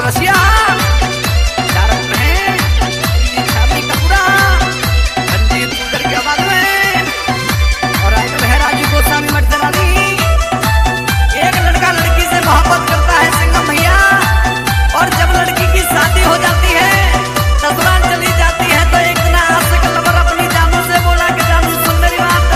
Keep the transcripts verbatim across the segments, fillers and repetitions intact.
चौरसिया चारक में छाती कपूरा रंजीत सुंदर के आवाज में और आज में राजू गोस्वामी मर्दरानी। एक लड़का लड़की से मोहब्बत करता है सिंघम भैया, और जब लड़की की शादी हो जाती है ससुराल चली जाती है तो एक दिन आशिक लवर अपनी जानू से बोला कि जानू सुन मेरी बात,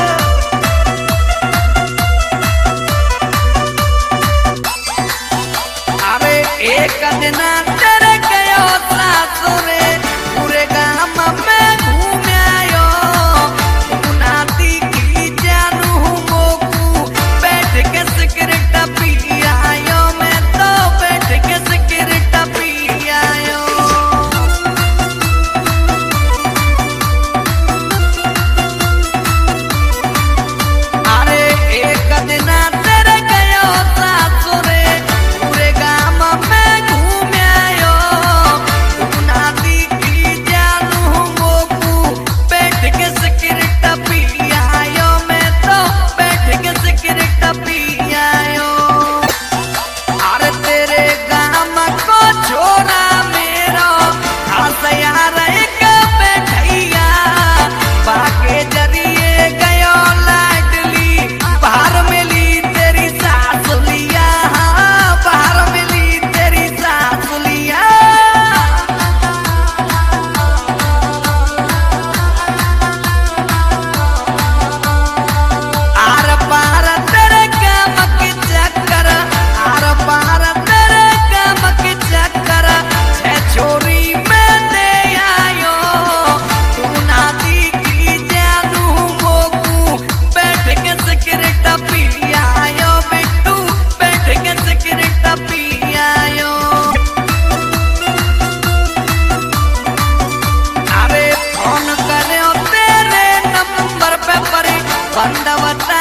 अरे एक दिन तेरे गयो सासुरे पूरे गांव में घूम आयो, नाती की जानू मोकू बैठ के सिगरेट पी आयो, मैं तो बैठ के सिगरेट पी आयो। अरे एक दिन तेरे गयो सासुरे पूरे गांव में घूम आयो, नाती की जानू मोकू बैठ के सिगरेट पी आयो, मैं तो बैठ के सिगरेट पी आयो। अरे तेरे गांव को छोरा मेरो खास यार एक बैठैया, बाके जरिए गयो लाडली बाहर मिली तेरी सासुलिया, बाहर मिली तेरी सासुलिया। आर पार तेरे काम के चक्कर, आर पार तेरे काम के चक्कर छे छोरी में दे आयो, तू नाती की जानू मोकू बैठ के सिगरेट पी आयो, बिट्टू बैठ के सिगरेट पी आयो। अरे फोन करे तेरे नंबर पे परी बंदवत